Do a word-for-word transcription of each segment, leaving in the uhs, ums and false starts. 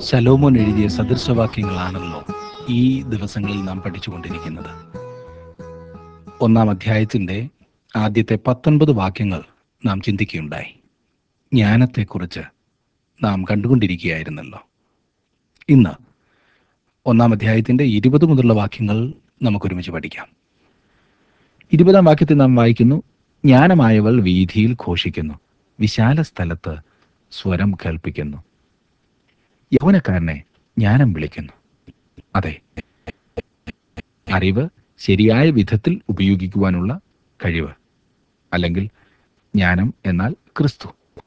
ശലോമോൻ എഴുതിയ സദൃശവാക്യങ്ങളാണല്ലോ ഈ ദിവസങ്ങളിൽ നാം പഠിച്ചുകൊണ്ടിരിക്കുന്നത്. ഒന്നാം അധ്യായത്തിൻ്റെ ആദ്യത്തെ പത്തൊൻപത് വാക്യങ്ങൾ നാം ചിന്തിക്കുകയുണ്ടായി. ജ്ഞാനത്തെക്കുറിച്ച് നാം കണ്ടുകൊണ്ടിരിക്കുകയായിരുന്നല്ലോ. ഇന്ന് ഒന്നാം അധ്യായത്തിൻ്റെ ഇരുപത് മുതലുള്ള വാക്യങ്ങൾ നമുക്കൊരുമിച്ച് പഠിക്കാം. ഇരുപതാം വാക്യത്തിൽ നാം വായിക്കുന്നു, ജ്ഞാനമായവൾ വീഥിയിൽ ഘോഷിക്കുന്നു, വിശാല സ്ഥലത്ത് സ്വരം കേൾപ്പിക്കുന്നു. യൗവനക്കാരനെ ജ്ഞാനം വിളിക്കുന്നു. അതെ, അറിവ് ശരിയായ വിധത്തിൽ ഉപയോഗിക്കുവാനുള്ള കഴിവ്, അല്ലെങ്കിൽ ജ്ഞാനം എന്നാൽ ക്രിസ്തു.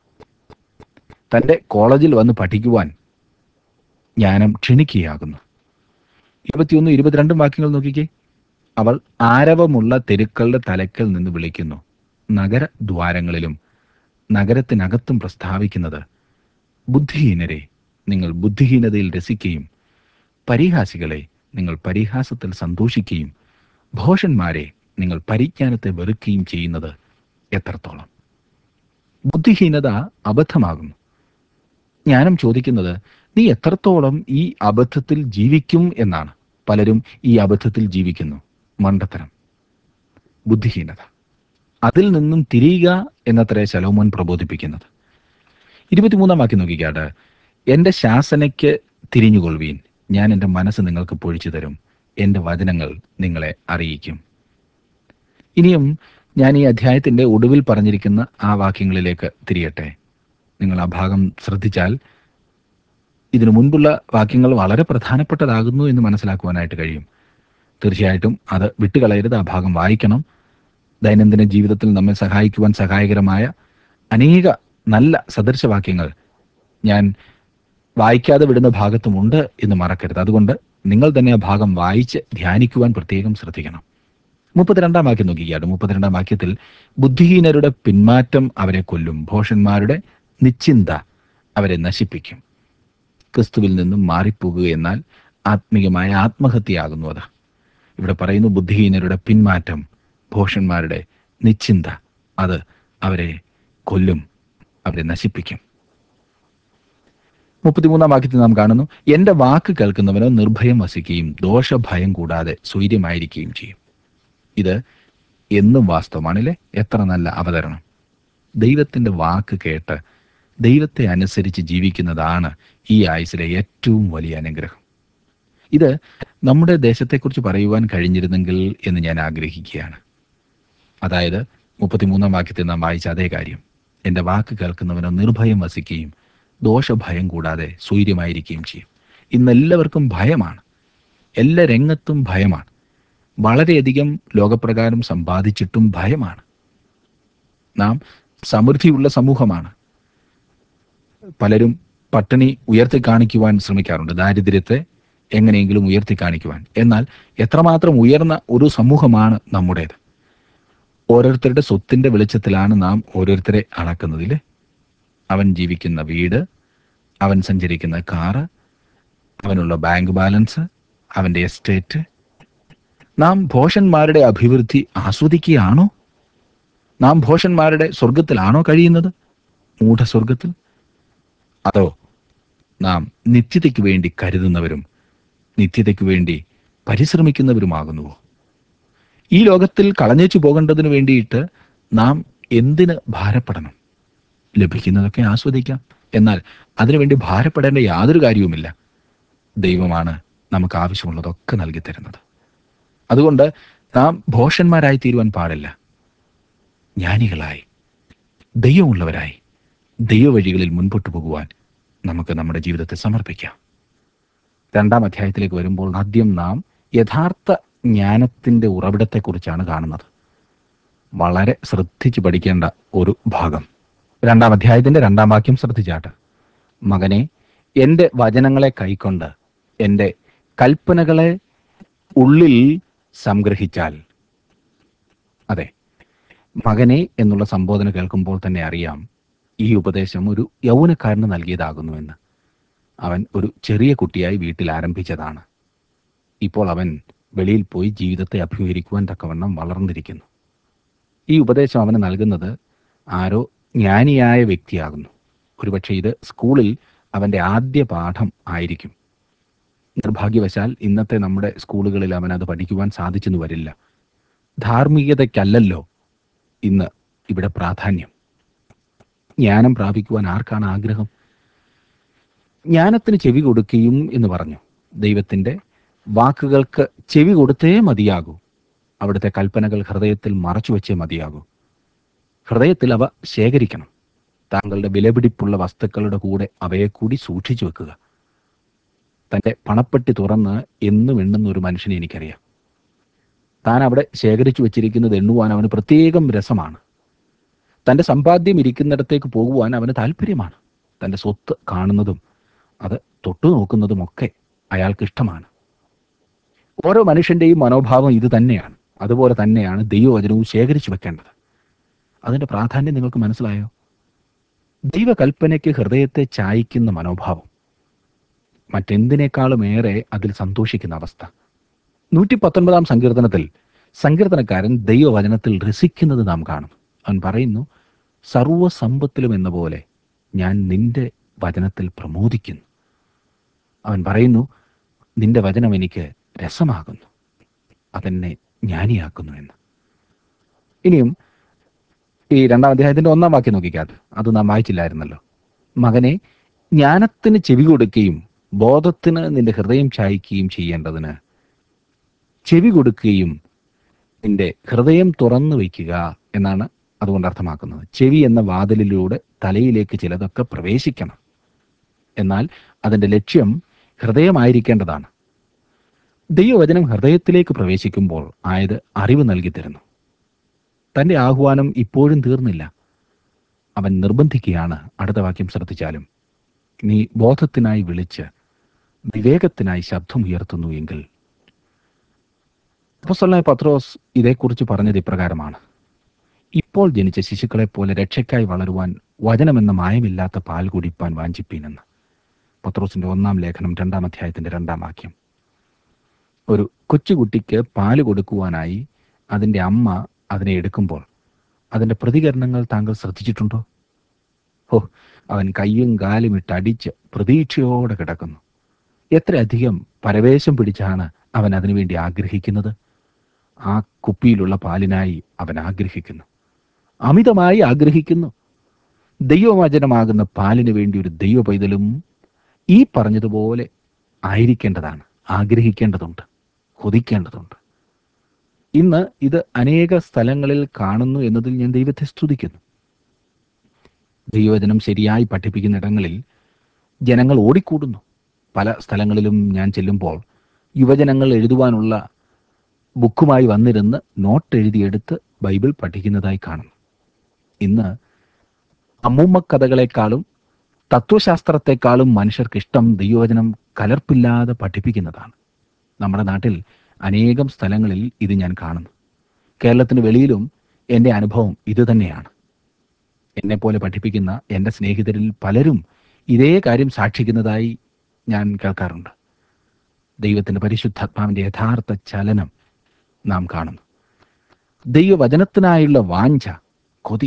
തൻ്റെ കോളേജിൽ വന്ന് പഠിക്കുവാൻ ജ്ഞാനം ക്ഷണിക്കുകയാകുന്നു. ഇരുപത്തിയൊന്ന് ഇരുപത്തിരണ്ടും വാക്യങ്ങൾ നോക്കിക്കേ. അവൾ ആരവമുള്ള തെരുക്കളുടെ തലക്കൽ നിന്ന് വിളിക്കുന്നു, നഗരദ്വാരങ്ങളിലും നഗരത്തിനകത്തും പ്രസ്താവിക്കുന്നത്, ബുദ്ധിഹീനരെ നിങ്ങൾ ബുദ്ധിഹീനതയിൽ രസിക്കുകയും പരിഹാസികളെ നിങ്ങൾ പരിഹാസത്തിൽ സന്തോഷിക്കുകയും ഭോഷന്മാരെ നിങ്ങൾ പരിജ്ഞാനത്തെ വെറുക്കുകയും ചെയ്യുന്നത് എത്രത്തോളം. ബുദ്ധിഹീനത അബദ്ധമാകുന്നു. ജ്ഞാനം ചോദിക്കുന്നത്, നീ എത്രത്തോളം ഈ അബദ്ധത്തിൽ ജീവിക്കും എന്നാണ്. പലരും ഈ അബദ്ധത്തിൽ ജീവിക്കുന്നു. മണ്ടത്തരം, ബുദ്ധിഹീനത. അതിൽ നിന്നും തിരിയുക എന്നത്രേ ശലോമോൻ പ്രബോധിപ്പിക്കുന്നത്. ഇരുപത്തിമൂന്നാം വാക്യം നോക്കിക്കാട്ട്, എൻ്റെ ശാസനയ്ക്ക് തിരിഞ്ഞുകൊള്ളുവീൻ, ഞാൻ എൻ്റെ മനസ്സ് നിങ്ങൾക്ക് പൊഴിച്ചു തരും, എൻ്റെ വചനങ്ങൾ നിങ്ങളെ അറിയിക്കും. ഇനിയും ഞാൻ ഈ അധ്യായത്തിൻ്റെ ഒടുവിൽ പറഞ്ഞിരിക്കുന്ന ആ വാക്യങ്ങളിലേക്ക് തിരിയട്ടെ. നിങ്ങൾ ആ ഭാഗം ശ്രദ്ധിച്ചാൽ ഇതിനു മുൻപുള്ള വാക്യങ്ങൾ വളരെ പ്രധാനപ്പെട്ടതാകുന്നു എന്ന് മനസ്സിലാക്കുവാനായിട്ട് കഴിയും. തീർച്ചയായിട്ടും അത് വിട്ടുകളയരുത്, ആ ഭാഗം വായിക്കണം. ദൈനംദിന ജീവിതത്തിൽ നമ്മെ സഹായിക്കുവാൻ സഹായകരമായ അനേക നല്ല സദൃശവാക്യങ്ങൾ ഞാൻ വായിക്കാതെ വിടുന്ന ഭാഗത്തുമുണ്ട് എന്ന് മറക്കരുത്. അതുകൊണ്ട് നിങ്ങൾ തന്നെ ആ ഭാഗം വായിച്ച് ധ്യാനിക്കുവാൻ പ്രത്യേകം ശ്രദ്ധിക്കണം. മുപ്പത്തിരണ്ടാം വാക്യം നോക്കിക്കാട്ട്. മുപ്പത്തിരണ്ടാം വാക്യത്തിൽ, ബുദ്ധിഹീനരുടെ പിന്മാറ്റം അവരെ കൊല്ലും, ഭോഷന്മാരുടെ നിശ്ചിന്ത അവരെ നശിപ്പിക്കും. ക്രിസ്തുവിൽ നിന്നും മാറിപ്പോകുക എന്നാൽ ആത്മീയമായ ആത്മഹത്യയാകുന്നു. അത് ഇവിടെ പറയുന്നു, ബുദ്ധിഹീനരുടെ പിന്മാറ്റം, ഭോഷന്മാരുടെ നിശ്ചിന്ത, അത് അവരെ കൊല്ലും, അവരെ നശിപ്പിക്കും. മുപ്പത്തിമൂന്നാം വാക്യത്തിൽ നാം കാണുന്നു, എൻ്റെ വാക്ക് കേൾക്കുന്നവനോ നിർഭയം വസിക്കുകയും ദോഷഭയം കൂടാതെ സ്വൈര്യമായിരിക്കുകയും ചെയ്യും. ഇത് എന്നും വാസ്തവമാണല്ലേ? എത്ര നല്ല അവതരണം! ദൈവത്തിൻ്റെ വാക്ക് കേട്ട് ദൈവത്തെ അനുസരിച്ച് ജീവിക്കുന്നതാണ് ഈ ആയുസ്സിലെ ഏറ്റവും വലിയ അനുഗ്രഹം. ഇത് നമ്മുടെ ദേശത്തെക്കുറിച്ച് പറയുവാൻ കഴിഞ്ഞിരുന്നെങ്കിൽ എന്ന് ഞാൻ ആഗ്രഹിക്കുകയാണ്. അതായത് മുപ്പത്തിമൂന്നാം വാക്യത്തിൽ നാം വായിച്ച അതേ കാര്യം, എൻ്റെ വാക്ക് കേൾക്കുന്നവനോ നിർഭയം വസിക്കുകയും ദോഷഭയം കൂടാതെ സ്വൈര്യമായിരിക്കുകയും ചെയ്യും. ഇന്നെല്ലാവർക്കും ഭയമാണ്, എല്ലാ രംഗത്തും ഭയമാണ്. വളരെയധികം ലോകപ്രകാരം സമ്പാദിച്ചിട്ടും ഭയമാണ്. നാം സമൃദ്ധിയുള്ള സമൂഹമാണ്. പലരും പട്ടിണി ഉയർത്തി കാണിക്കുവാൻ ശ്രമിക്കാറുണ്ട്, ദാരിദ്ര്യത്തെ എങ്ങനെയെങ്കിലും ഉയർത്തി കാണിക്കുവാൻ. എന്നാൽ എത്രമാത്രം ഉയർന്ന ഒരു സമൂഹമാണ് നമ്മുടേത്! ഓരോരുത്തരുടെ സ്വത്തിൻ്റെ വെളിച്ചത്തിലാണ് നാം ഓരോരുത്തരെ അളക്കുന്നതില്ലേ. അവൻ ജീവിക്കുന്ന വീട്, അവൻ സഞ്ചരിക്കുന്ന കാറ്, അവനുള്ള ബാങ്ക് ബാലൻസ്, അവൻ്റെ എസ്റ്റേറ്റ്. നാം ഭോഷന്മാരുടെ അഭിവൃദ്ധി ആസ്വദിക്കുകയാണോ? നാം ഭോഷന്മാരുടെ സ്വർഗത്തിലാണോ കഴിയുന്നത്, മൂഢസ്വർഗത്തിൽ? അതോ നാം നിത്യതയ്ക്ക് വേണ്ടി കരുതുന്നവരും നിത്യതയ്ക്ക് വേണ്ടി പരിശ്രമിക്കുന്നവരുമാകുന്നുവോ? ഈ ലോകത്തിൽ കളഞ്ഞേച്ചു പോകേണ്ടതിന് വേണ്ടിയിട്ട് നാം എന്തിന് ഭാരപ്പെടണം? ലഭിക്കുന്നതൊക്കെ ആസ്വദിക്കാം, എന്നാൽ അതിനുവേണ്ടി ഭാരപ്പെടേണ്ട യാതൊരു കാര്യവുമില്ല. ദൈവമാണ് നമുക്ക് ആവശ്യമുള്ളതൊക്കെ നൽകി തരുന്നത്. അതുകൊണ്ട് നാം ഭോഷന്മാരായി തീരുവാൻ പാടില്ല. ജ്ഞാനികളായി, ദൈവമുള്ളവരായി, ദൈവവഴികളിൽ മുൻപോട്ട് പോകുവാൻ നമുക്ക് നമ്മുടെ ജീവിതത്തെ സമർപ്പിക്കാം. രണ്ടാം അധ്യായത്തിലേക്ക് വരുമ്പോൾ ആദ്യം നാം യഥാർത്ഥ ജ്ഞാനത്തിൻ്റെ ഉറവിടത്തെക്കുറിച്ചാണ് കാണുന്നത്. വളരെ ശ്രദ്ധിച്ച് പഠിക്കേണ്ട ഒരു ഭാഗം. രണ്ടാം അധ്യായത്തിൻ്റെ രണ്ടാം വാക്യം ശ്രദ്ധിച്ചാട്ട്, മകനെ, എൻ്റെ വചനങ്ങളെ കൈക്കൊണ്ട് എൻ്റെ കൽപ്പനകളെ ഉള്ളിൽ സംഗ്രഹിച്ചാൽ. അതെ, മകനെ എന്നുള്ള സംബോധന കേൾക്കുമ്പോൾ തന്നെ അറിയാം ഈ ഉപദേശം ഒരു യൗവനക്കാരന് നൽകിയതാകുന്നുവെന്ന്. അവൻ ഒരു ചെറിയ കുട്ടിയായി വീട്ടിൽ ആരംഭിച്ചതാണ്. ഇപ്പോൾ അവൻ വെളിയിൽ പോയി ജീവിതത്തെ അഭിമുഖീകരിക്കുവാൻ തക്കവണ്ണം വളർന്നിരിക്കുന്നു. ഈ ഉപദേശം അവന് നൽകുന്നത് ആരോ ജ്ഞാനിയായ വ്യക്തിയാകുന്നു. ഒരുപക്ഷെ ഇത് സ്കൂളിൽ അവൻ്റെ ആദ്യ പാഠം ആയിരിക്കും. നിർഭാഗ്യവശാൽ ഇന്നത്തെ നമ്മുടെ സ്കൂളുകളിൽ അവൻ അത് പഠിക്കുവാൻ സാധിച്ചെന്ന് വരില്ല. ധാർമ്മികതയ്ക്കല്ലല്ലോ ഇന്ന് ഇവിടെ പ്രാധാന്യം. ജ്ഞാനം പ്രാപിക്കുവാൻ ആർക്കാണ് ആഗ്രഹം? ജ്ഞാനത്തിന് ചെവി കൊടുക്കുകയും എന്ന് പറഞ്ഞു. ദൈവത്തിൻ്റെ വാക്കുകൾക്ക് ചെവി കൊടുത്തേ മതിയാകൂ. അവിടുത്തെ കൽപ്പനകൾ ഹൃദയത്തിൽ മറച്ചു വെച്ചേ മതിയാകൂ. ഹൃദയത്തിൽ അവ ശേഖരിക്കണം. താങ്കളുടെ വിലപിടിപ്പുള്ള വസ്തുക്കളുടെ കൂടെ അവയെ കൂടി സൂക്ഷിച്ചു വെക്കുക. തൻ്റെ പണപ്പെട്ടി തുറന്ന് എന്നും എണ്ണുന്ന ഒരു മനുഷ്യനെ എനിക്കറിയാം. താൻ അവിടെ ശേഖരിച്ചു വെച്ചിരിക്കുന്നത് എണ്ണുവാൻ അവന് പ്രത്യേകം രസമാണ്. തൻ്റെ സമ്പാദ്യം ഇരിക്കുന്നിടത്തേക്ക് പോകുവാൻ അവന് താല്പര്യമാണ്. തൻ്റെ സ്വത്ത് കാണുന്നതും അത് തൊട്ടു നോക്കുന്നതുമൊക്കെ അയാൾക്ക് ഇഷ്ടമാണ്. ഓരോ മനുഷ്യൻ്റെയും മനോഭാവം ഇത് തന്നെയാണ്. അതുപോലെ തന്നെയാണ് ദൈവവചനവും ശേഖരിച്ചു വെക്കേണ്ടത്. അതിൻ്റെ പ്രാധാന്യം നിങ്ങൾക്ക് മനസ്സിലായോ? ദൈവകൽപ്പനയ്ക്ക് ഹൃദയത്തെ ചായ്ക്കുന്ന മനോഭാവം, മറ്റെന്തിനേക്കാളും ഏറെ അതിൽ സന്തോഷിക്കുന്ന അവസ്ഥ. നൂറ്റി പത്തൊൻപതാം സങ്കീർത്തനത്തിൽ സങ്കീർത്തനക്കാരൻ ദൈവവചനത്തിൽ രസിക്കുന്നത് നാം കാണും. അവൻ പറയുന്നു, സർവസമ്പത്തിലും എന്ന പോലെ ഞാൻ നിന്റെ വചനത്തിൽ പ്രമോദിക്കുന്നു. അവൻ പറയുന്നു, നിന്റെ വചനം എനിക്ക് രസമാകുന്നു, അതെന്നെ ജ്ഞാനിയാക്കുന്നു എന്ന്. ഇനിയും ഈ രണ്ടാം അധ്യായത്തിന്റെ ഒന്നാം വാക്യം നോക്കിക്കാതെ, അത് നാം വായിച്ചില്ലായിരുന്നല്ലോ. മകനെ, ജ്ഞാനത്തിന് ചെവി കൊടുക്കുകയും ബോധത്തിന് നിന്റെ ഹൃദയം ചായ്ക്കുകയും ചെയ്യേണ്ടതിന് ചെവി കൊടുക്കുകയും നിന്റെ ഹൃദയം തുറന്നു വയ്ക്കുക എന്നാണ് അതുകൊണ്ട് അർത്ഥമാക്കുന്നത്. ചെവി എന്ന വാതിലിലൂടെ തലയിലേക്ക് ചിലതൊക്കെ പ്രവേശിക്കണം. എന്നാൽ അതിൻ്റെ ലക്ഷ്യം ഹൃദയമായിരിക്കേണ്ടതാണ്. ദൈവവചനം ഹൃദയത്തിലേക്ക് പ്രവേശിക്കുമ്പോൾ ആയത് അറിവ് നൽകി തരുന്നു. തൻ്റെ ആഹ്വാനം ഇപ്പോഴും തീർന്നില്ല. അവൻ നിർബന്ധിക്കുകയാണ്. അടുത്ത വാക്യം ശ്രദ്ധിച്ചാലും, നീ ബോധത്തിനായി വിളിച്ച് വിവേകത്തിനായി ശബ്ദം ഉയർത്തുന്നു എങ്കിൽ. അപ്പോസ്തലനായ പത്രോസ് ഇതേക്കുറിച്ച് പറഞ്ഞത് ഇപ്രകാരമാണ്: ഇപ്പോൾ ജനിച്ച ശിശുക്കളെപ്പോലെ രക്ഷയ്ക്കായി വളരുവാൻ വചനമെന്ന മായമില്ലാത്ത പാൽ കുടിപ്പാൻ വാഞ്ചിപ്പീനെന്ന്. പത്രോസിന്റെ ഒന്നാം ലേഖനം രണ്ടാം അധ്യായത്തിന്റെ രണ്ടാം വാക്യം. ഒരു കൊച്ചുകുട്ടിക്ക് പാല് കൊടുക്കുവാനായി അതിൻ്റെ അമ്മ അതിനെ എടുക്കുമ്പോൾ അതിൻ്റെ പ്രതികരണങ്ങൾ താങ്കൾ ശ്രദ്ധിച്ചിട്ടുണ്ടോ? ഓ, അവൻ കയ്യും കാലും ഇട്ടടിച്ച് പ്രതീക്ഷയോടെ കിടക്കുന്നു. എത്രയധികം പരവേശം പിടിച്ചാണ് അവൻ അതിനുവേണ്ടി ആഗ്രഹിക്കുന്നത്. ആ കുപ്പിയിലുള്ള പാലിനായി അവൻ ആഗ്രഹിക്കുന്നു, അമിതമായി ആഗ്രഹിക്കുന്നു. ദൈവവചനമാകുന്ന പാലിന് വേണ്ടി ഒരു ദൈവ പൈതലും ഈ പറഞ്ഞതുപോലെ ആയിരിക്കേണ്ടതാണ്. ആഗ്രഹിക്കേണ്ടതുണ്ട്, കൊതിക്കേണ്ടതുണ്ട്. ഇന്ന് ഇത് അനേക സ്ഥലങ്ങളിൽ കാണുന്നു എന്നതിൽ ഞാൻ ദൈവത്തെ സ്തുതിക്കുന്നു. ദൈവവചനം ശരിയായി പഠിപ്പിക്കുന്ന ഇടങ്ങളിൽ ജനങ്ങൾ ഓടിക്കൂടുന്നു. പല സ്ഥലങ്ങളിലും ഞാൻ ചെല്ലുമ്പോൾ യുവജനങ്ങൾ എഴുതുവാനുള്ള ബുക്കുമായി വന്നിരുന്ന് നോട്ട് എഴുതിയെടുത്ത് ബൈബിൾ പഠിക്കുന്നതായി കാണുന്നു. ഇന്ന് അമ്മൂമ്മ കഥകളെക്കാളും തത്വശാസ്ത്രത്തെക്കാളും മനുഷ്യർക്കിഷ്ടം ദൈവവചനം കലർപ്പില്ലാതെ പഠിപ്പിക്കുന്നതാണ്. നമ്മുടെ നാട്ടിൽ അനേകം സ്ഥലങ്ങളിൽ ഇത് ഞാൻ കാണുന്നു. കേരളത്തിന് വെളിയിലും എൻ്റെ അനുഭവം ഇത് തന്നെയാണ്. എന്നെപ്പോലെ പഠിപ്പിക്കുന്ന എൻ്റെ സ്നേഹിതരിൽ പലരും ഇതേ കാര്യം സാക്ഷിക്കുന്നതായി ഞാൻ കേൾക്കാറുണ്ട്. ദൈവത്തിൻ്റെ പരിശുദ്ധാത്മാവിൻ്റെ യഥാർത്ഥ ചലനം നാം കാണുന്നു. ദൈവവചനത്തിനായുള്ള വാഞ്ച, കൊതി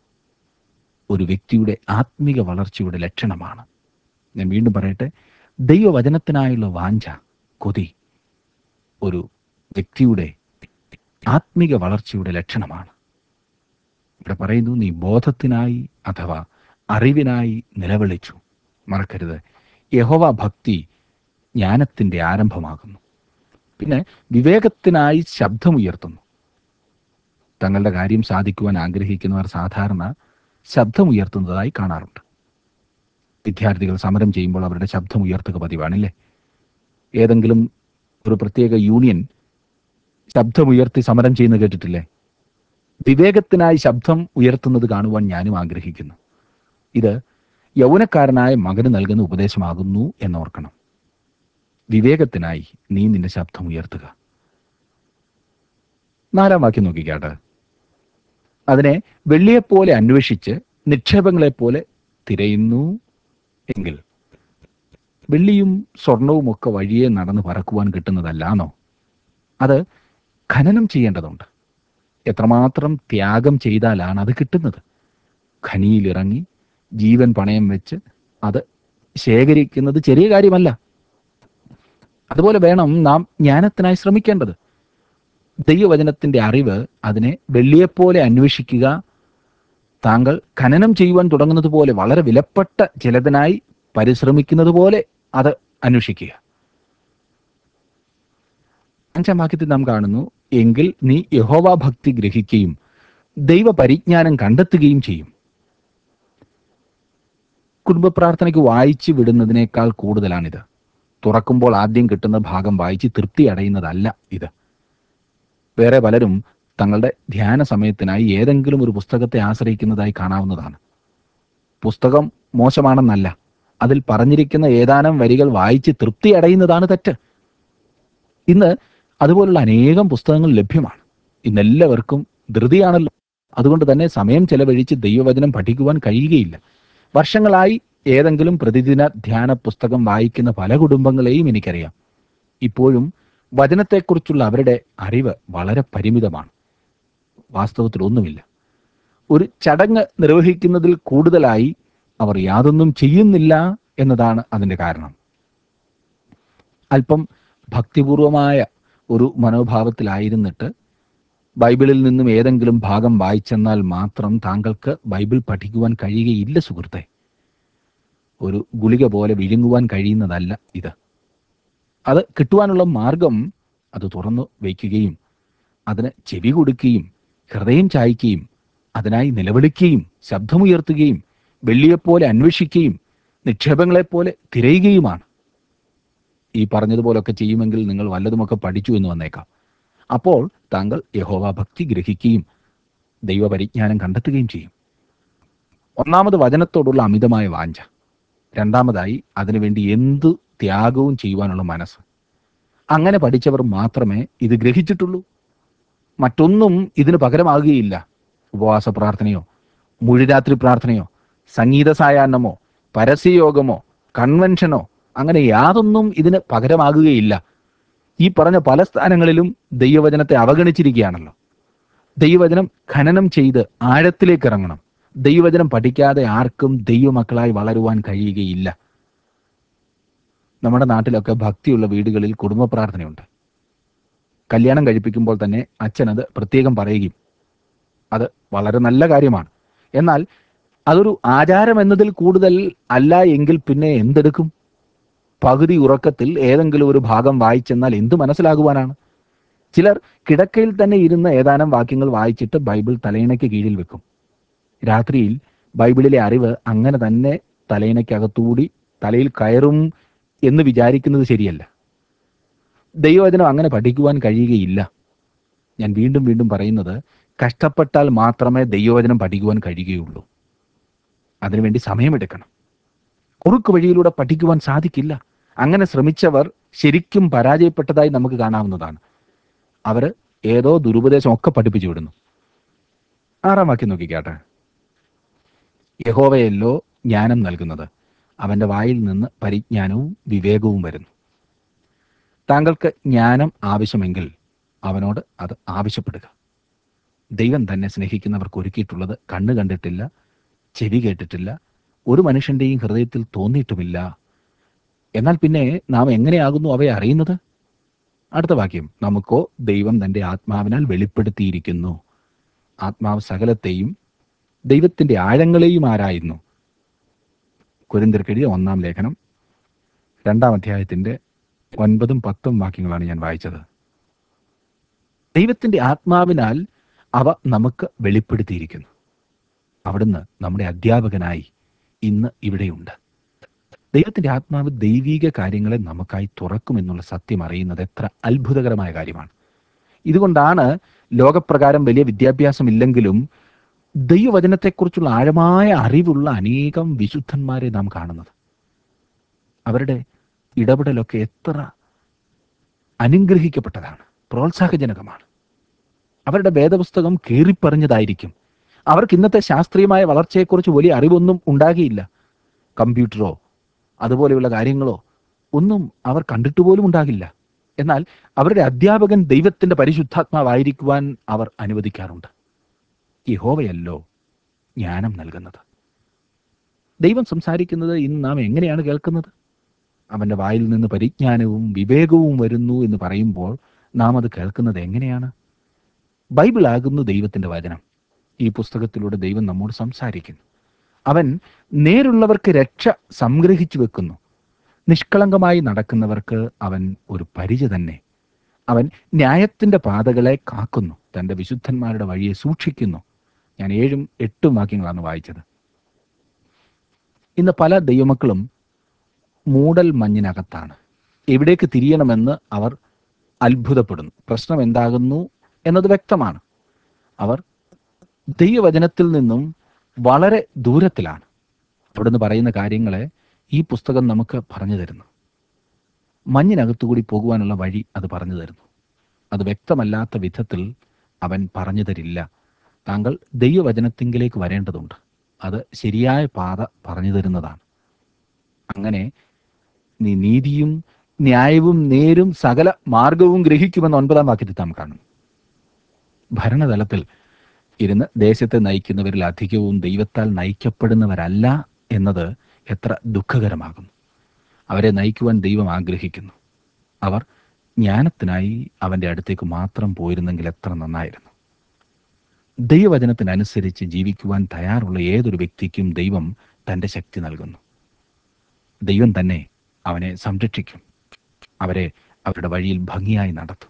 ഒരു വ്യക്തിയുടെ ആത്മീക വളർച്ചയുടെ ലക്ഷണമാണ്. ഞാൻ വീണ്ടും പറയട്ടെ, ദൈവവചനത്തിനായുള്ള വാഞ്ച, കൊതി ഒരു വ്യക്തിയുടെ ആത്മീക വളർച്ചയുടെ ലക്ഷണമാണ്. ഇവിടെ പറയുന്നു, നീ ബോധത്തിനായി അഥവാ അറിവിനായി നിലവിളിച്ചു. മറക്കരുത്, യഹോവ ഭക്തി ജ്ഞാനത്തിൻ്റെ ആരംഭമാകുന്നു. പിന്നെ വിവേകത്തിനായി ശബ്ദമുയർത്തുന്നു. തങ്ങളുടെ കാര്യം സാധിക്കുവാൻ ആഗ്രഹിക്കുന്നവർ സാധാരണ ശബ്ദമുയർത്തുന്നതായി കാണാറുണ്ട്. വിദ്യാർത്ഥികൾ സമരം ചെയ്യുമ്പോൾ അവരുടെ ശബ്ദം ഉയർത്തുക പതിവാണില്ലേ? ഏതെങ്കിലും ഒരു പ്രത്യേക യൂണിയൻ ശബ്ദമുയർത്തി സമരം ചെയ്യുന്നത് കേട്ടിട്ടില്ലേ? വിവേകത്തിനായി ശബ്ദം ഉയർത്തുന്നത് കാണുവാൻ ഞാനും ആഗ്രഹിക്കുന്നു. ഇത് യൗവനക്കാരനായ മകന് നൽകുന്ന ഉപദേശമാകുന്നു എന്നോർക്കണം. വിവേകത്തിനായി നീ നിന്റെ ശബ്ദം ഉയർത്തുക. നാലാം വാക്യം നോക്കിക്കാട്ട്. അതിനെ വെള്ളിയെപ്പോലെ അന്വേഷിച്ച് നിക്ഷേപങ്ങളെപ്പോലെ തിരയുന്നു എങ്കിൽ. വെള്ളിയും സ്വർണവും ഒക്കെ വഴിയെ നടന്ന് പറക്കുവാൻ കിട്ടുന്നതല്ലാന്നോ? അത് ഖനനം ചെയ്യേണ്ടതുണ്ട്. എത്രമാത്രം ത്യാഗം ചെയ്താലാണ് അത് കിട്ടുന്നത്? ഖനിയിലിറങ്ങി ജീവൻ പണയം വെച്ച് അത് ശേഖരിക്കുന്നത് ചെറിയ കാര്യമല്ല. അതുപോലെ വേണം നാം ജ്ഞാനത്തിനായി ശ്രമിക്കേണ്ടത്. ദൈവവചനത്തിന്റെ അറിവ് അതിനെ വെള്ളിയെപ്പോലെ അന്വേഷിക്കുക. താങ്കൾ ഖനനം ചെയ്യുവാൻ തുടങ്ങുന്നത് പോലെ വളരെ വിലപ്പെട്ട ചിലതിനായി പരിശ്രമിക്കുന്നത് പോലെ അത് അന്വേഷിക്കുക. അഞ്ചാം വാക്യത്തിൽ നാം കാണുന്നു, എങ്കിൽ നീ യഹോവ ഭക്തി ഗ്രഹിക്കുകയും ദൈവ പരിജ്ഞാനം കണ്ടെത്തുകയും ചെയ്യും. കുടുംബ പ്രാർത്ഥനയ്ക്ക് വായിച്ചു വിടുന്നതിനേക്കാൾ കൂടുതലാണിത്. തുറക്കുമ്പോൾ ആദ്യം കിട്ടുന്ന ഭാഗം വായിച്ച് തൃപ്തി അടയുന്നതല്ല ഇത്. വേറെ പലരും തങ്ങളുടെ ധ്യാന സമയത്തിനായി ഏതെങ്കിലും ഒരു പുസ്തകത്തെ ആശ്രയിക്കുന്നതായി കാണാവുന്നതാണ്. പുസ്തകം മോശമാണെന്നല്ല, അതിൽ പറഞ്ഞിരിക്കുന്ന ഏതാനും വരികൾ വായിച്ച് തൃപ്തി അടയുന്നതാണ് തെറ്റ്. ഇന്ന് അതുപോലുള്ള അനേകം പുസ്തകങ്ങൾ ലഭ്യമാണ്. ഇന്നെല്ലാവർക്കും ധൃതിയാണല്ലോ. അതുകൊണ്ട് തന്നെ സമയം ചെലവഴിച്ച് ദൈവവചനം പഠിക്കുവാൻ കഴിയുകയില്ല. വർഷങ്ങളായി ഏതെങ്കിലും പ്രതിദിന ധ്യാന പുസ്തകം വായിക്കുന്ന പല കുടുംബങ്ങളെയും എനിക്കറിയാം. ഇപ്പോഴും വചനത്തെക്കുറിച്ചുള്ള അവരുടെ അറിവ് വളരെ പരിമിതമാണ്. വാസ്തവത്തിൽ ഒന്നുമില്ല. ഒരു ചടങ്ങ് നിർവഹിക്കുന്നതിൽ കൂടുതലായി അവർ യാതൊന്നും ചെയ്യുന്നില്ല എന്നതാണ് അതിൻ്റെ കാരണം. അല്പം ഭക്തിപൂർവമായ ഒരു മനോഭാവത്തിലായിരുന്നിട്ട് ബൈബിളിൽ നിന്നും ഏതെങ്കിലും ഭാഗം വായിച്ചെന്നാൽ മാത്രം താങ്കൾക്ക് ബൈബിൾ പഠിക്കുവാൻ കഴിയുകയില്ല സുഹൃത്തെ. ഒരു ഗുളിക പോലെ വിഴുങ്ങുവാൻ കഴിയുന്നതല്ല ഇത്. അത് കിട്ടുവാനുള്ള മാർഗം അത് തുറന്നു വയ്ക്കുകയും അതിന് ചെവി കൊടുക്കുകയും ഹൃദയം ചായ്ക്കുകയും അതിനായി നിലവിളിക്കുകയും ശബ്ദമുയർത്തുകയും വെള്ളിയെപ്പോലെ അന്വേഷിക്കുകയും നിക്ഷേപങ്ങളെപ്പോലെ തിരയുകയുമാണ്. ഈ പറഞ്ഞതുപോലൊക്കെ ചെയ്യുമെങ്കിൽ നിങ്ങൾ വല്ലതുമൊക്കെ പഠിച്ചു എന്ന് വന്നേക്കാം. അപ്പോൾ താങ്കൾ യഹോവ ഭക്തി ഗ്രഹിക്കുകയും ദൈവപരിജ്ഞാനം കണ്ടെത്തുകയും ചെയ്യും. ഒന്നാമത് വചനത്തോടുള്ള അമിതമായ വാഞ്ച. രണ്ടാമതായി അതിനുവേണ്ടി എന്തു ത്യാഗവും ചെയ്യുവാനുള്ള മനസ്സ്. അങ്ങനെ പഠിച്ചവർ മാത്രമേ ഇത് ഗ്രഹിച്ചിട്ടുള്ളൂ. മറ്റൊന്നും ഇതിന് പകരമാകുകയില്ല. ഉപവാസ പ്രാർത്ഥനയോ മുഴുരാത്രി പ്രാർത്ഥനയോ സംഗീത സായാഹ്നമോ പരസ്യയോഗമോ കൺവെൻഷനോ അങ്ങനെ യാതൊന്നും ഇതിന് പകരമാകുകയില്ല. ഈ പറഞ്ഞ പല സ്ഥാനങ്ങളിലും ദൈവവചനത്തെ അവഗണിച്ചിരിക്കുകയാണല്ലോ. ദൈവവചനം ഖനനം ചെയ്ത് ആഴത്തിലേക്ക് ഇറങ്ങണം. ദൈവവചനം പഠിക്കാതെ ആർക്കും ദൈവമക്കളായി വളരുവാൻ കഴിയുകയില്ല. നമ്മുടെ നാട്ടിലൊക്കെ ഭക്തിയുള്ള വീടുകളിൽ കുടുംബ പ്രാർത്ഥനയുണ്ട്. കല്യാണം കഴിപ്പിക്കുമ്പോൾ തന്നെ അച്ഛനത് പ്രത്യേകം പറയുകയും അത് വളരെ നല്ല കാര്യമാണ്. എന്നാൽ അതൊരു ആചാരം എന്നതിൽ കൂടുതൽ അല്ല എങ്കിൽ പിന്നെ എന്തെടുക്കും? പകുതി ഉറക്കത്തിൽ ഏതെങ്കിലും ഒരു ഭാഗം വായിച്ചെന്നാൽ എന്ത് മനസ്സിലാകുവാനാണ്? ചിലർ കിടക്കയിൽ തന്നെ ഇരുന്ന് ഏതാനും വാക്യങ്ങൾ വായിച്ചിട്ട് ബൈബിൾ തലയിണയ്ക്ക് കീഴിൽ വെക്കും. രാത്രിയിൽ ബൈബിളിലെ അറിവ് അങ്ങനെ തന്നെ തലയിണയ്ക്കകത്തൂടി തലയിൽ കയറും എന്ന് വിചാരിക്കുന്നത് ശരിയല്ല. ദൈവവചനം അങ്ങനെ പഠിക്കുവാൻ കഴിയുകയില്ല. ഞാൻ വീണ്ടും വീണ്ടും പറയുന്നത്, കഷ്ടപ്പെട്ടാൽ മാത്രമേ ദൈവവചനം പഠിക്കുവാൻ കഴിയുകയുള്ളൂ. അതിനുവേണ്ടി സമയമെടുക്കണം. കുറുക്ക് വഴിയിലൂടെ പഠിക്കുവാൻ സാധിക്കില്ല. അങ്ങനെ ശ്രമിച്ചവർ ശരിക്കും പരാജയപ്പെട്ടതായി നമുക്ക് കാണാവുന്നതാണ്. അവർ ഏതോ ദുരുപദേശം ഒക്കെ പഠിപ്പിച്ചു വിടുന്നു. ആറാം വാക്യം നോക്കിക്കാട്ടെ. യഹോവയല്ലോ ജ്ഞാനം നൽകുന്നത്, അവൻ്റെ വായിൽ നിന്ന് പരിജ്ഞാനവും വിവേകവും വരുന്നു. താങ്കൾക്ക് ജ്ഞാനം ആവശ്യമെങ്കിൽ അവനോട് അത് ആവശ്യപ്പെടുക. ദൈവം തന്നെ സ്നേഹിക്കുന്നവർക്ക് ഒരുക്കിയിട്ടുള്ളത് കണ്ണ് കണ്ടിട്ടില്ല, ചെവി കേട്ടിട്ടില്ല, ഒരു മനുഷ്യൻ്റെയും ഹൃദയത്തിൽ തോന്നിയിട്ടുമില്ല. എന്നാൽ പിന്നെ നാം എങ്ങനെയാകുന്നു അവയെ അറിയുന്നത്? അടുത്ത വാക്യം, നമുക്കോ ദൈവം തൻ്റെ ആത്മാവിനാൽ വെളിപ്പെടുത്തിയിരിക്കുന്നു. ആത്മാവ് സകലത്തെയും ദൈവത്തിൻ്റെ ആഴങ്ങളെയും ആരായുന്നു. കൊരിന്ത്യർക്കെഴുതിയ ഒന്നാം ലേഖനം രണ്ടാം അധ്യായത്തിൻ്റെ ഒൻപതും പത്തും വാക്യങ്ങളാണ് ഞാൻ വായിച്ചത്. ദൈവത്തിൻ്റെ ആത്മാവിനാൽ അവ നമുക്ക് വെളിപ്പെടുത്തിയിരിക്കുന്നു. അവിടുന്ന് നമ്മുടെ അധ്യാപകനായി ഇന്ന് ഇവിടെയുണ്ട്. ദൈവത്തിൻ്റെ ആത്മാവ് ദൈവീക കാര്യങ്ങളെ നമുക്കായി തുറക്കുമെന്നുള്ള സത്യം അറിയുന്നത് എത്ര അത്ഭുതകരമായ കാര്യമാണ്. ഇതുകൊണ്ടാണ് ലോകപ്രകാരം വലിയ വിദ്യാഭ്യാസം ഇല്ലെങ്കിലും ദൈവവചനത്തെക്കുറിച്ചുള്ള ആഴമായ അറിവുള്ള അനേകം വിശുദ്ധന്മാരെ നാം കാണുന്നത്. അവരുടെ ഇടപെടലൊക്കെ എത്ര അനുഗ്രഹിക്കപ്പെട്ടതാണ്, പ്രോത്സാഹജനകമാണ്. അവരുടെ വേദപുസ്തകം കീറിപ്പറിഞ്ഞതായിരിക്കും. അവർക്ക് ഇന്നത്തെ ശാസ്ത്രീയമായ വളർച്ചയെക്കുറിച്ച് വലിയ അറിവൊന്നും ഉണ്ടാകിയില്ല. കമ്പ്യൂട്ടറോ അതുപോലെയുള്ള കാര്യങ്ങളോ ഒന്നും അവർ കണ്ടിട്ട് പോലും ഉണ്ടാകില്ല. എന്നാൽ അവരുടെ അധ്യാപകൻ ദൈവത്തിൻ്റെ പരിശുദ്ധാത്മാവായിരിക്കുവാൻ അവർ അനുവദിക്കാറുണ്ട്. യഹോവയല്ലോ ജ്ഞാനം നൽകുന്നത്. ദൈവം സംസാരിക്കുന്നത് ഇന്ന് നാം എങ്ങനെയാണ് കേൾക്കുന്നത്? അവൻ്റെ വായിൽ നിന്ന് പരിജ്ഞാനവും വിവേകവും വരുന്നു എന്ന് പറയുമ്പോൾ നാം അത് കേൾക്കുന്നത് എങ്ങനെയാണ്? ബൈബിളാകുന്നു ദൈവത്തിൻ്റെ വചനം. ഈ പുസ്തകത്തിലൂടെ ദൈവം നമ്മോട് സംസാരിക്കുന്നു. അവൻ നേരുള്ളവർക്ക് രക്ഷ സംഗ്രഹിച്ചു വെക്കുന്നു. നിഷ്കളങ്കമായി നടക്കുന്നവർക്ക് അവൻ ഒരു പരിച തന്നെ. അവൻ ന്യായത്തിൻ്റെ പാതകളെ കാക്കുന്നു, തൻ്റെ വിശുദ്ധന്മാരുടെ വഴിയെ സൂക്ഷിക്കുന്നു. ഞാൻ ഏഴും എട്ടും വാക്യങ്ങളാണ് വായിച്ചത്. ഇന്ന് പല ദൈവമക്കളും മൂടൽ മഞ്ഞിനകത്താണ്. എവിടേക്ക് തിരിയണമെന്ന് അവർ അത്ഭുതപ്പെടുന്നു. പ്രശ്നം എന്താകുന്നു എന്നത് വ്യക്തമാണ്. അവർ ദൈവവചനത്തിൽ നിന്നും വളരെ ദൂരത്തിലാണ്. അവിടുന്ന് പറയുന്ന കാര്യങ്ങളെ ഈ പുസ്തകം നമുക്ക് പറഞ്ഞു തരുന്നു. മഞ്ഞിനകത്തുകൂടി പോകുവാനുള്ള വഴി അത് പറഞ്ഞു തരുന്നു. അത് വ്യക്തമല്ലാത്ത വിധത്തിൽ അവൻ പറഞ്ഞു തരില്ല. താങ്കൾ ദൈവവചനത്തിങ്കിലേക്ക് വരേണ്ടതുണ്ട്. അത് ശരിയായ പാത പറഞ്ഞു തരുന്നതാണ്. അങ്ങനെ നീ നീതിയും ന്യായവും നേരും സകല മാർഗവും ഗ്രഹിക്കുമെന്ന് ഒൻപതാം വാക്യത്തിൽ നാം കാണും. ഭരണതലത്തിൽ ഇരുന്ന് ദേശത്തെ നയിക്കുന്നവരിൽ അധികവും ദൈവത്താൽ നയിക്കപ്പെടുന്നവരല്ല എന്നത് എത്ര ദുഃഖകരമാകുന്നു. അവരെ നയിക്കുവാൻ ദൈവം ആഗ്രഹിക്കുന്നു. അവർ ജ്ഞാനത്തിനായി അവൻ്റെ അടുത്തേക്ക് മാത്രം പോയിരുന്നെങ്കിൽ എത്ര നന്നായിരുന്നു. ദൈവവചനത്തിനനുസരിച്ച് ജീവിക്കുവാൻ തയ്യാറുള്ള ഏതൊരു വ്യക്തിക്കും ദൈവം തൻ്റെ ശക്തി നൽകുന്നു. ദൈവം തന്നെ അവനെ സംരക്ഷിക്കും. അവരെ അവരുടെ വഴിയിൽ ഭംഗിയായി നടത്തും.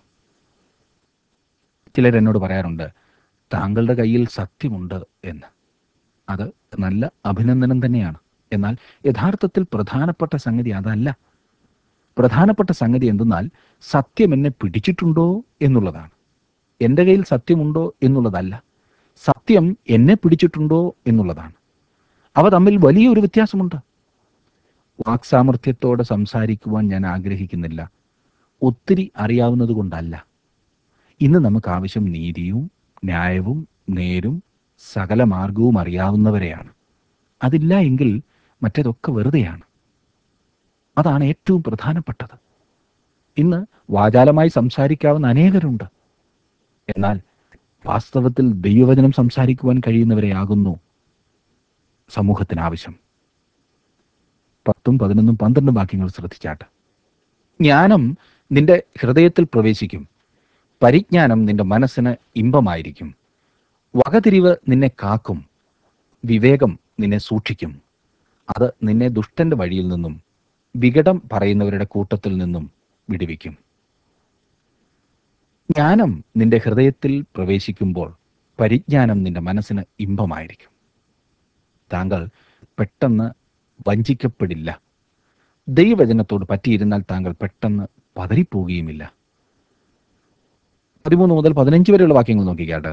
ചിലരെന്നോട് പറയാറുണ്ട്, താങ്കളുടെ കയ്യിൽ സത്യമുണ്ട് എന്ന്. അത് നല്ല അഭിനന്ദനം തന്നെയാണ്. എന്നാൽ യഥാർത്ഥത്തിൽ പ്രധാനപ്പെട്ട സംഗതി അതല്ല. പ്രധാനപ്പെട്ട സംഗതി എന്തെന്നാൽ സത്യം എന്നെ പിടിച്ചിട്ടുണ്ടോ എന്നുള്ളതാണ്. എൻ്റെ കയ്യിൽ സത്യമുണ്ടോ എന്നുള്ളതല്ല. സത്യം എന്നെ പിടിച്ചിട്ടുണ്ടോ എന്നുള്ളതാണ്. അവ തമ്മിൽ വലിയൊരു വ്യത്യാസമുണ്ട്. വാക്സാമർഥ്യത്തോടെ സംസാരിക്കുവാൻ ഞാൻ ആഗ്രഹിക്കുന്നില്ല. ഒത്തിരി അറിയാവുന്നത് കൊണ്ടല്ല. ഇന്ന് നമുക്ക് ആവശ്യം നീതിയും ന്യായവും നേരും സകല മാർഗവും അറിയാവുന്നവരെയാണ്. അതില്ല എങ്കിൽ മറ്റേതൊക്കെ വെറുതെയാണ്. അതാണ് ഏറ്റവും പ്രധാനപ്പെട്ടത്. ഇന്ന് വാചാലമായി സംസാരിക്കാവുന്ന അനേകരുണ്ട്. എന്നാൽ വാസ്തവത്തിൽ ദൈവവചനം സംസാരിക്കുവാൻ കഴിയുന്നവരെയാകുന്നു സമൂഹത്തിന് ആവശ്യം. പത്തും പതിനൊന്നും പന്ത്രണ്ടും വാക്യങ്ങൾ ശ്രദ്ധിച്ചാട്ട്. ജ്ഞാനം നിന്റെ ഹൃദയത്തിൽ പ്രവേശിക്കും, പരിജ്ഞാനം നിന്റെ മനസ്സിന് ഇമ്പമായിരിക്കും. വകതിരിവ് നിന്നെ കാക്കും, വിവേകം നിന്നെ സൂക്ഷിക്കും. അത് നിന്നെ ദുഷ്ടന്റെ വഴിയിൽ നിന്നും വികടം പറയുന്നവരുടെ കൂട്ടത്തിൽ നിന്നും വിടുവിക്കും. ജ്ഞാനം നിന്റെ ഹൃദയത്തിൽ പ്രവേശിക്കുമ്പോൾ പരിജ്ഞാനം നിന്റെ മനസ്സിന് ഇമ്പമായിരിക്കും. താങ്കൾ പെട്ടെന്ന് വഞ്ചിക്കപ്പെടില്ല. ദൈവവചനത്തോട് പറ്റിയിരുന്നാൽ താങ്കൾ പെട്ടെന്ന് പതറിപ്പോവുകയുമില്ല. പതിമൂന്ന് മുതൽ പതിനഞ്ച് വരെയുള്ള വാക്യങ്ങൾ നോക്കിക്കാട്ട്.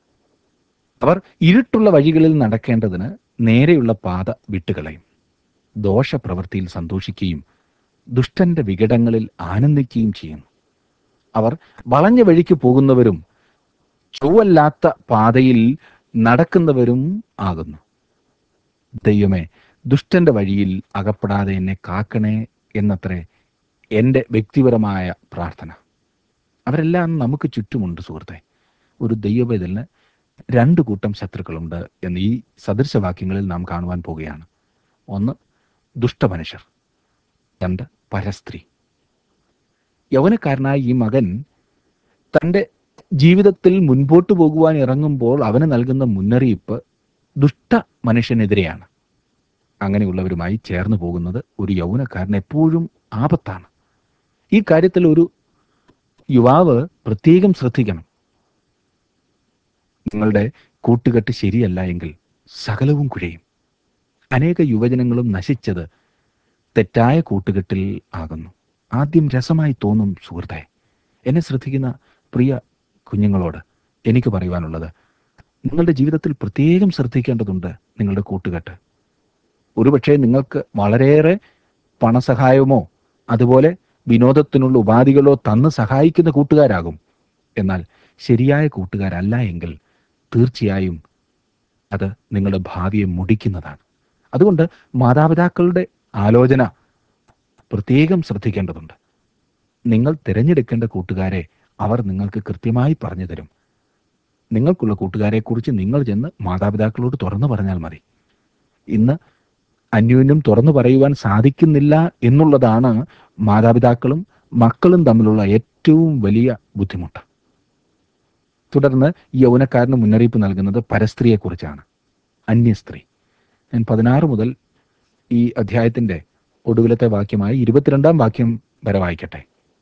അവർ ഇരുട്ടുള്ള വഴികളിൽ നടക്കേണ്ടതിന് നേരെയുള്ള പാത വിട്ടുകളയും. ദോഷപ്രവൃത്തിയിൽ സന്തോഷിക്കുകയും ദുഷ്ടന്റെ വികടങ്ങളിൽ ആനന്ദിക്കുകയും ചെയ്യുന്നു. അവർ വളഞ്ഞ വഴിക്ക് പോകുന്നവരും ചൊവ്വല്ലാത്ത പാതയിൽ നടക്കുന്നവരും ആകുന്നു. ദൈവമേ, ദുഷ്ടന്റെ വഴിയിൽ അകപ്പെടാതെ എന്നെ കാക്കണേ എന്നത്രേ എൻ്റെ വ്യക്തിപരമായ പ്രാർത്ഥന. അവരെല്ലാം നമുക്ക് ചുറ്റുമുണ്ട് സുഹൃത്തെ. ഒരു ദൈവവേദലിന് രണ്ട് കൂട്ടം ശത്രുക്കളുണ്ട് എന്ന് ഈ സദൃശവാക്യങ്ങളിൽ നാം കാണുവാൻ പോകുകയാണ്. ഒന്ന് ദുഷ്ടമനുഷ്യർ, രണ്ട് പരസ്ത്രീ. യൗവനക്കാരനായ ഈ മകൻ തൻ്റെ ജീവിതത്തിൽ മുൻപോട്ട് പോകുവാൻ ഇറങ്ങുമ്പോൾ അവന് നൽകുന്ന മുന്നറിയിപ്പ് ദുഷ്ട മനുഷ്യനെതിരെയാണ്. അങ്ങനെയുള്ളവരുമായി ചേർന്ന് പോകുന്നത് ഒരു യൗവനക്കാരൻ എപ്പോഴും ആപത്താണ്. ഈ കാര്യത്തിൽ ഒരു യുവാവ് പ്രത്യേകം ശ്രദ്ധിക്കണം. നിങ്ങളുടെ കൂട്ടുകെട്ട് ശരിയല്ല എങ്കിൽ സകലവും കുഴയും. അനേക യുവജനങ്ങളും നശിച്ചത് തെറ്റായ കൂട്ടുകെട്ടിൽ ആകുന്നു. ആദ്യം രസമായി തോന്നും സുഹൃത്തെ. എന്നെ ശ്രദ്ധിക്കുന്ന പ്രിയ കുഞ്ഞുങ്ങളോട് എനിക്ക് പറയുവാനുള്ളത്, നിങ്ങളുടെ ജീവിതത്തിൽ പ്രത്യേകം ശ്രദ്ധിക്കേണ്ടതുണ്ട് നിങ്ങളുടെ കൂട്ടുകെട്ട്. ഒരുപക്ഷെ നിങ്ങൾക്ക് വളരെയേറെ പണസഹായമോ അതുപോലെ വിനോദത്തിനുള്ള ഉപാധികളോ തന്ന് സഹായിക്കുന്ന കൂട്ടുകാരാകും. എന്നാൽ ശരിയായ കൂട്ടുകാരല്ല എങ്കിൽ തീർച്ചയായും അത് നിങ്ങളുടെ ഭാവിയെ മുടിക്കുന്നതാണ്. അതുകൊണ്ട് മാതാപിതാക്കളുടെ ആലോചന പ്രത്യേകം ശ്രദ്ധിക്കേണ്ടതുണ്ട്. നിങ്ങൾ തിരഞ്ഞെടുക്കേണ്ട കൂട്ടുകാരെ അവർ നിങ്ങൾക്ക് കൃത്യമായി പറഞ്ഞു തരും. നിങ്ങൾക്കുള്ള കൂട്ടുകാരെക്കുറിച്ച് നിങ്ങൾ ചെന്ന് മാതാപിതാക്കളോട് തുറന്നു പറഞ്ഞാൽ മതി. ഇന്ന് അന്യോന്യം തുറന്നു പറയുവാൻ സാധിക്കുന്നില്ല എന്നുള്ളതാണ് മാതാപിതാക്കളും മക്കളും തമ്മിലുള്ള ഏറ്റവും വലിയ ബുദ്ധിമുട്ട്. തുടർന്ന് ഈ യൗവനക്കാരന് മുന്നറിയിപ്പ് നൽകുന്നത് പരസ്ത്രീയെക്കുറിച്ചാണ്, അന്യസ്ത്രീ. ഞാൻ പതിനാറ് മുതൽ ഈ അധ്യായത്തിന്റെ ഒടുവിലത്തെ വാക്യമായി ഇരുപത്തിരണ്ടാം വാക്യം വരെ വായിക്കട്ടെ.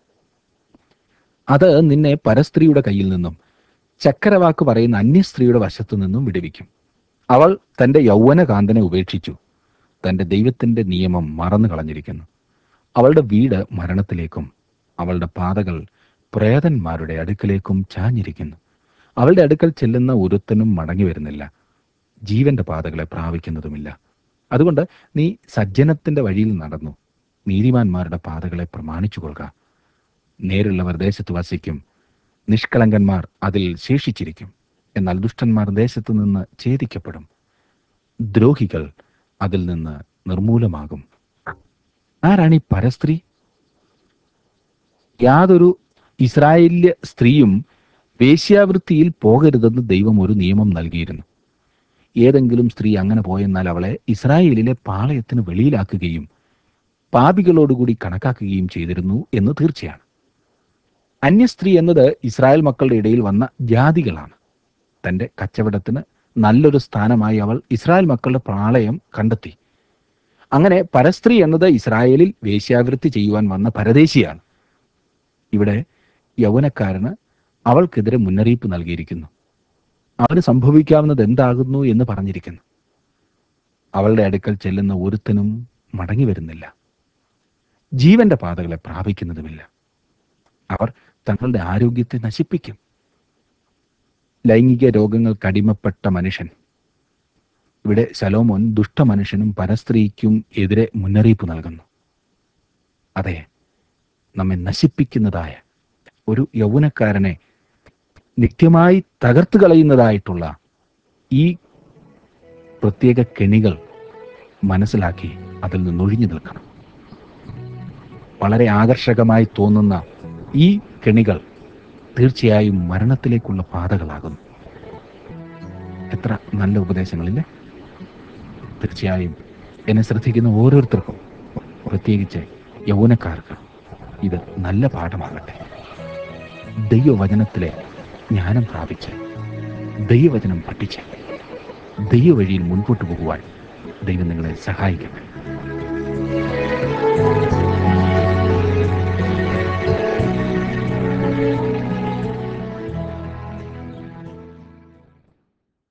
അത് നിന്നെ പരസ്ത്രീയുടെ കയ്യിൽ നിന്നും ചക്കരവാക്ക് പറയുന്ന അന്യസ്ത്രീയുടെ വശത്തു നിന്നും വിടുവിക്കും. അവൾ തന്റെ യൗവനകാന്തനെ ഉപേക്ഷിച്ചു, തന്റെ ദൈവത്തിന്റെ നിയമം മറന്നു കളഞ്ഞിരിക്കുന്നു. അവളുടെ വീട് മരണത്തിലേക്കും അവളുടെ പാതകൾ പ്രേതന്മാരുടെ അടുക്കലേക്കും ചാഞ്ഞിരിക്കുന്നു. അവളുടെ അടുക്കൽ ചെല്ലുന്ന ഒരുത്തനും മടങ്ങി വരുന്നില്ല, ജീവന്റെ പാതകളെ പ്രാപിക്കുന്നതുമില്ല. അതുകൊണ്ട് നീ സജ്ജനത്തിന്റെ വഴിയിൽ നടന്നു, നീതിമാന്മാരുടെ പാതകളെ പ്രമാണിച്ചു കൊള്ളുക. നേരുള്ളവർ ദേശത്ത് വസിക്കും, നിഷ്കളങ്കന്മാർ അതിൽ ശേഷിച്ചിരിക്കും. എന്നാൽ ദുഷ്ടന്മാർ ദേശത്തു നിന്ന് ഛേദിക്കപ്പെടും, ദ്രോഹികൾ അതിൽ നിന്ന് നിർമൂലമാകും. ആരാണ് ഈ പരസ്ത്രീ? യാതൊരു ഇസ്രായേല്യ സ്ത്രീയും വേശ്യാവൃത്തിയിൽ പോകരുതെന്ന് ദൈവം ഒരു നിയമം നൽകിയിരുന്നു. ഏതെങ്കിലും സ്ത്രീ അങ്ങനെ പോയെന്നാൽ അവളെ ഇസ്രായേലിലെ പാളയത്തിന് വെളിയിലാക്കുകയും പാപികളോടുകൂടി കണക്കാക്കുകയും ചെയ്തിരുന്നു എന്ന് തീർച്ചയാണ്. അന്യസ്ത്രീ എന്നത് ഇസ്രായേൽ മക്കളുടെ ഇടയിൽ വന്ന ജാതികളാണ്. തന്റെ കച്ചവടത്തിന് നല്ലൊരു സ്ഥാനമായി അവൾ ഇസ്രായേൽ മക്കളുടെ പാളയം കണ്ടെത്തി. അങ്ങനെ പരസ്ത്രീ എന്നത് ഇസ്രായേലിൽ വേശ്യാവൃത്തി ചെയ്യുവാൻ വന്ന പരദേശിയാണ്. ഇവിടെ യൗവനക്കാരന് അവൾക്കെതിരെ മുന്നറിയിപ്പ് നൽകിയിരിക്കുന്നു. അവന് സംഭവിക്കാവുന്നത് എന്താകുന്നു എന്ന് പറഞ്ഞിരിക്കുന്നു. അവളുടെ അടുക്കൽ ചെല്ലുന്ന ഒരുത്തനും മടങ്ങി വരുന്നില്ല, ജീവന്റെ പാതകളെ പ്രാപിക്കുന്നതുമില്ല. അവർ തങ്ങളുടെ ആരോഗ്യത്തെ നശിപ്പിക്കും. ലൈംഗിക രോഗങ്ങൾക്ക് അടിമപ്പെട്ട മനുഷ്യൻ. ഇവിടെ ശലോമോൻ ദുഷ്ടമനുഷ്യനും പരസ്ത്രീക്കും എതിരെ മുന്നറിയിപ്പ് നൽകുന്നു. അതെ, നമ്മെ നശിപ്പിക്കുന്നതായ ഒരു യൗവനക്കാരനെ നിത്യമായി തകർത്തു കളയുന്നതായിട്ടുള്ള ഈ പ്രത്യേക കെണികൾ മനസ്സിലാക്കി അതിൽ നിന്ന് ഒഴിഞ്ഞു നിൽക്കണം. വളരെ ആകർഷകമായി തോന്നുന്ന ഈ കെണികൾ തീർച്ചയായും മരണത്തിലേക്കുള്ള പാതകളാകുന്നു. എത്ര നല്ല ഉപദേശങ്ങളില്ലേ? തീർച്ചയായും എന്നെ ശ്രദ്ധിക്കുന്ന ഓരോരുത്തർക്കും, പ്രത്യേകിച്ച് യൗവനക്കാർക്ക്, ഇത് നല്ല പാഠമാകട്ടെ. ദൈവവചനത്തിലെ ജ്ഞാനം പ്രാപിച്ച് ദൈവവചനം പഠിച്ച് ദൈവവഴിയിൽ മുൻപോട്ട് പോകുവാൻ ദൈവം നിങ്ങളെ സഹായിക്കട്ടെ.